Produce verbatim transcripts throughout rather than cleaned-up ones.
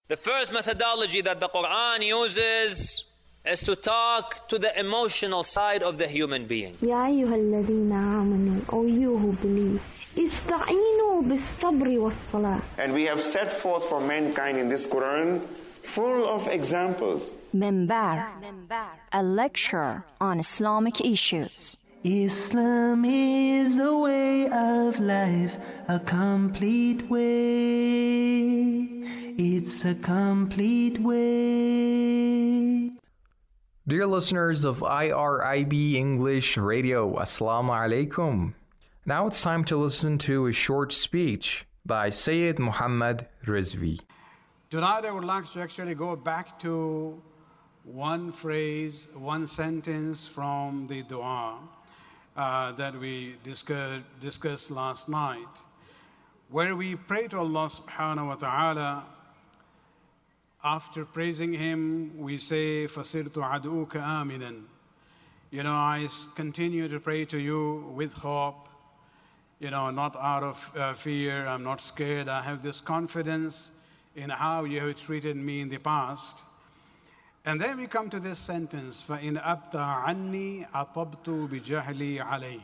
The first methodology that the Quran uses is to talk to the emotional side of the human being. يا أيها الذين آمنوا, O you who believe, استعينوا بالصبر والصلاة. And we have set forth for mankind in this Quran full of examples. Minbar, a lecture on Islamic issues. Islam is a way of life, a complete way. It's a complete way. Dear listeners of I R I B English Radio, Assalamu alaikum. Now it's time to listen to a short speech by Sayyid Muhammad Rizvi. Tonight I would like to actually go back to one phrase, one sentence from the dua uh, that we discussed, discussed last night, where we pray to Allah subhanahu wa ta'ala. After praising Him, we say, فَصِرْتُ عَدُوكَ آمِنًا. You know, I continue to pray to you with hope, you know, not out of uh, fear. I'm not scared. I have this confidence in how you have treated me in the past. And then we come to this sentence, فَإِنْ أَبْتَى عَنِّي أَطَبْتُ بِجَهْلِي عَلَيْكَ.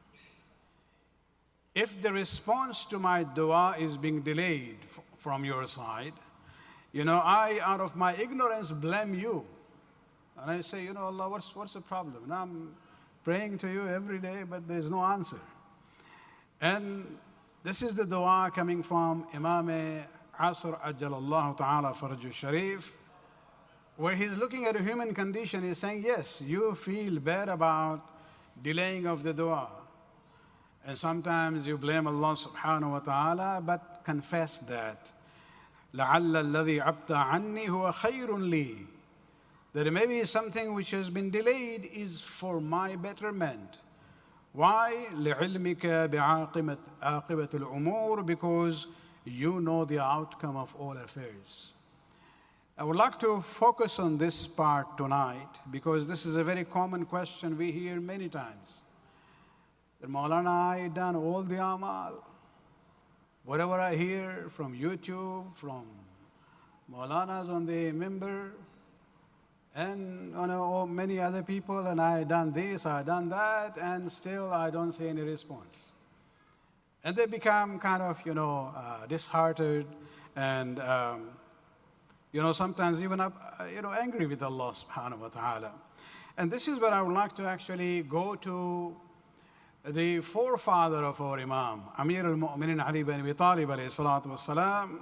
If the response to my dua is being delayed f- from your side, you know, I, out of my ignorance, blame you. And I say, you know, Allah, what's, what's the problem? Now I'm praying to you every day, but there's no answer. And this is the dua coming from Imam Asr Ajjalallahu Ta'ala Faraju Sharif, where he's looking at a human condition. He's saying, yes, you feel bad about delaying of the dua. And sometimes you blame Allah subhanahu wa ta'ala, but confess that. لَعَلَّ الَّذِي عَبْتَ عَنِّي هُوَ خَيْرٌ لِي. That maybe something which has been delayed is for my betterment. Why? لِعِلْمِكَ بِعَاقِبَةِ الْأُمُورِ. Because you know the outcome of all affairs. I would like to focus on this part tonight because this is a very common question we hear many times. That Maulana, I done all the amal. Whatever I hear from YouTube, from Maulanas on the member, and you know, many other people, and I done this, I done that, and still I don't see any response. And they become kind of, you know, uh, disheartened and, um, you know, sometimes even, uh, you know, angry with Allah subhanahu wa ta'ala. And this is where I would like to actually go to the forefather of our Imam, Amir al-Mu'minin Ali bin Abi Talib alayhi salatu wassalam.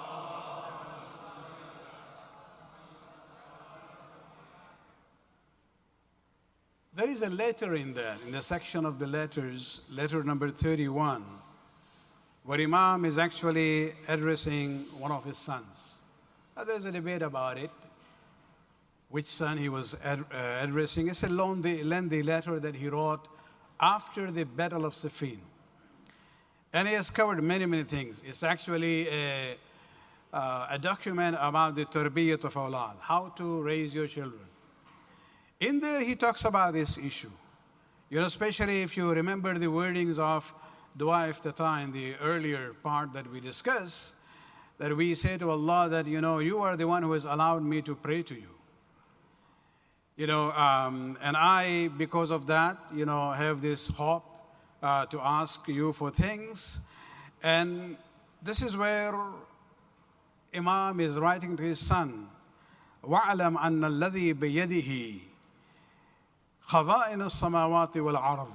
There is a letter in there, in the section of the letters, letter number thirty-one, where Imam is actually addressing one of his sons. Now, there's a debate about it, which son he was ad- uh, addressing. It's a lengthy, lengthy letter that he wrote after the Battle of Siffin. And he has covered many, many things. It's actually a, uh, a document about the tarbiyat of awlad, how to raise your children. In there, he talks about this issue. You know, especially if you remember the wordings of Dua Iftatah in the earlier part that we discussed, that we say to Allah that, you know, you are the one who has allowed me to pray to you. You know, um, and I, because of that, you know, have this hope uh, to ask you for things. And this is where Imam is writing to his son, وَعْلَمْ أَنَّ الَّذِي بِيَدِهِ خَضَائِنُ السَّمَاوَاتِ وَالْعَرْضِ.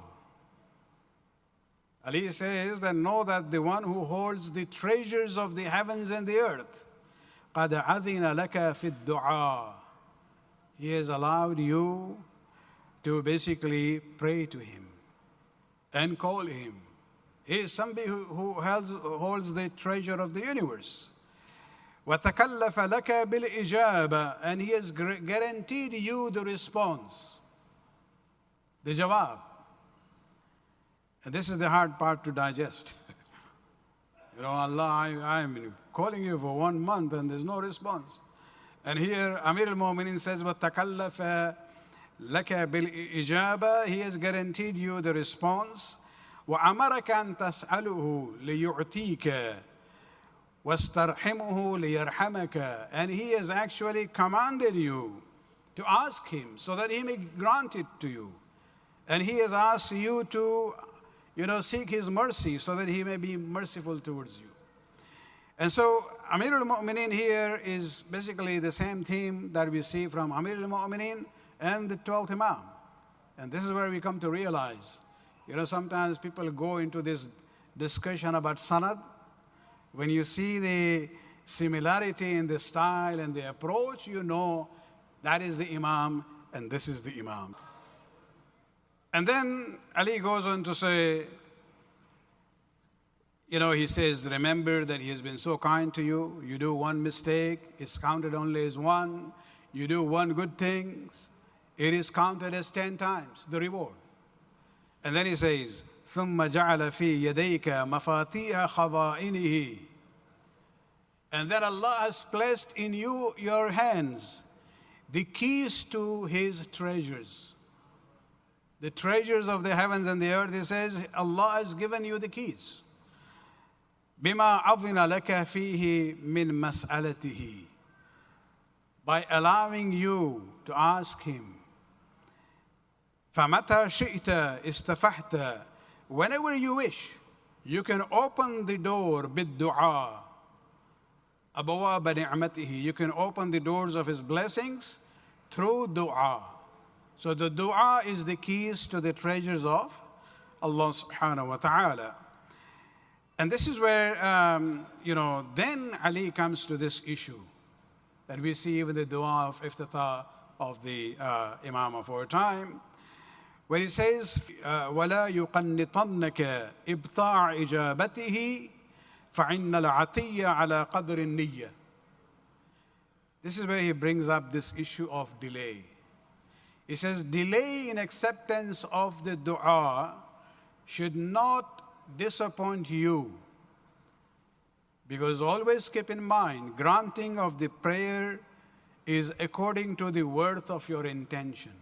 Ali says that know that the one who holds the treasures of the heavens and the earth, قَدْ عَذِنَ لَكَ فِي الدُّعَاءِ. He has allowed you to basically pray to Him and call Him. He is somebody who, who holds, holds the treasure of the universe. وَتَكَلَّفَ لَكَ بِالْإِجَابَةِ. And He has guaranteed you the response, the jawab. And this is the hard part to digest. You know, Allah, I, I'm calling you for one month and there's no response. And here Amir al-Mu'minin says, وَتَكَلَّفَ لَكَ بِالْإِجَابَةِ. He has guaranteed you the response. وَأَمَرَكَ أَن تَسْأَلُهُ لِيُعْتِيكَ. وَاسْتَرْحِمُهُ لِيَرْحَمَكَ. And He has actually commanded you to ask Him so that He may grant it to you. And He has asked you to, you know, seek His mercy so that He may be merciful towards you. And so Amir al-Mu'mineen here is basically the same theme that we see from Amir al-Mu'mineen and the twelfth Imam. And this is where we come to realize, you know, sometimes people go into this discussion about sanad. When you see the similarity in the style and the approach, you know that is the Imam and this is the Imam. And then Ali goes on to say, you know, he says, remember that He has been so kind to you. You do one mistake, it's counted only as one. You do one good thing, it is counted as ten times the reward. And then he says, ثُمَّ جَعَلَ فِي يَدَيْكَ مَفَاتِيحَ خَضَائِنِهِ. And then Allah has placed in you, your hands, the keys to His treasures. The treasures of the heavens and the earth, He says, Allah has given you the keys. بِمَا عَظِنَ لَكَ فِيهِ مِنْ مَسْأَلَتِهِ. By allowing you to ask Him. فَمَتَى شِئْتَ إِسْتَفَحْتَ. Whenever you wish, you can open the door بِالدُّعَاء. أَبْوَابَ نِعْمَتِهِ. You can open the doors of His blessings through dua. So the dua is the keys to the treasures of Allah subhanahu wa ta'ala. And this is where, um, you know, then Ali comes to this issue that we see even the dua of iftitah of the uh, Imam of our time, where he says, وَلَا يُقَنِّطَنَّكَ إِبْطَاعِ إِجَابَتِهِ فَعِنَّ الْعَطِيَّ عَلَى قَدْرِ النِّيَّةِ. This is where he brings up this issue of delay. He says, delay in acceptance of the dua should not disappoint you. Because always keep in mind, granting of the prayer is according to the worth of your intention.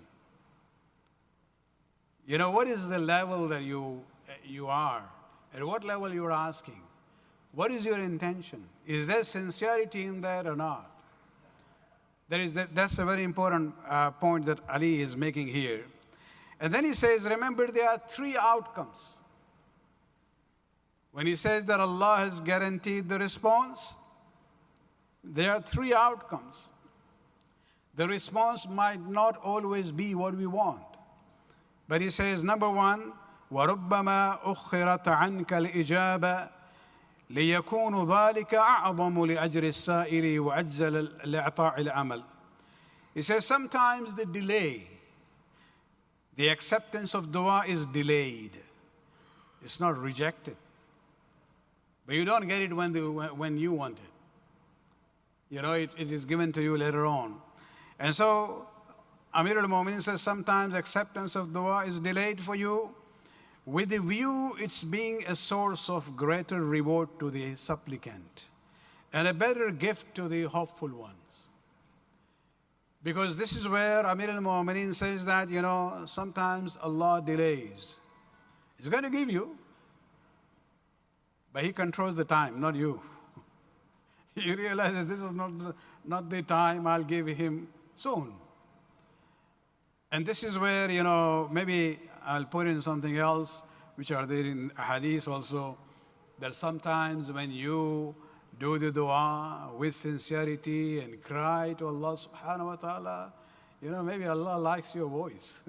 You know, what is the level that you, you are? At what level you are asking? What is your intention? Is there sincerity in that or not? That is, that, that's a very important uh, point that Ali is making here. And then he says, remember, there are three outcomes. When he says that Allah has guaranteed the response, there are three outcomes. The response might not always be what we want. But he says, number one, وَرُبَّمَا أُخِّرَتْ عَنْكَ الْإِجَابَةِ لِيَكُونُ ذَلِكَ أَعْظَمُ لِأَجْرِ السَّائِلِ وَأَجْزَلَ لِإِعْطَاءِ الْعَمَلِ. He says, sometimes the delay, the acceptance of dua is delayed. It's not rejected. But you don't get it when, the, when you want it. You know, it, it is given to you later on. And so, Amir al-Mu'mineen says sometimes acceptance of dua is delayed for you with the view it's being a source of greater reward to the supplicant and a better gift to the hopeful ones. Because this is where Amir al-Mu'mineen says that, you know, sometimes Allah delays. He's going to give you, but He controls the time, not you. He realizes this is not the, not the time, I'll give Him soon. And this is where, you know, maybe I'll put in something else, which are there in hadith also, that sometimes when you do the dua with sincerity and cry to Allah subhanahu wa ta'ala, you know, maybe Allah likes your voice.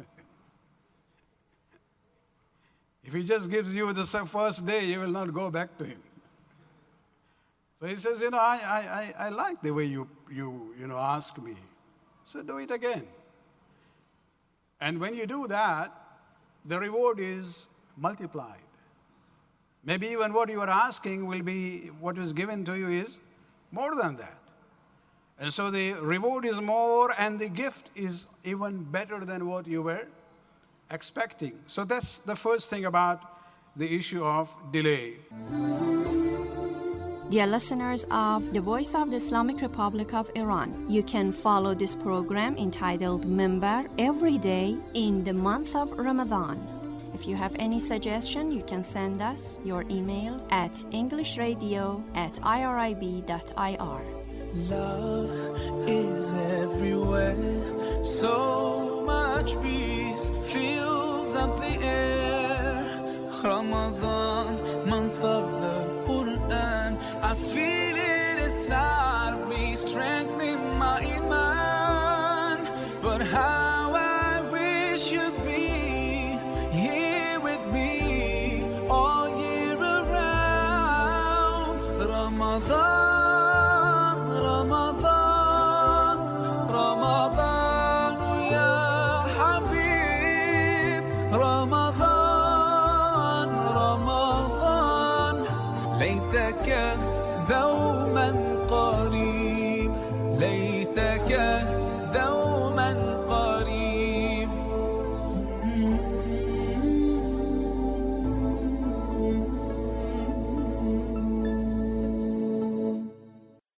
If He just gives you the first day, you will not go back to Him. So He says, you know, I, I, I like the way you, you, you know, ask me. So do it again. And when you do that, the reward is multiplied. Maybe even what you are asking will be, what is given to you is more than that. And so the reward is more and the gift is even better than what you were expecting. So that's the first thing about the issue of delay. Dear listeners of the Voice of the Islamic Republic of Iran, you can follow this program entitled Minbar every day in the month of Ramadan. If you have any suggestion, you can send us your email at englishradio at irib dot I R. Love is everywhere, so much peace fills up the air. Ramadan, month of the Quran, I feel it inside me, strengthening my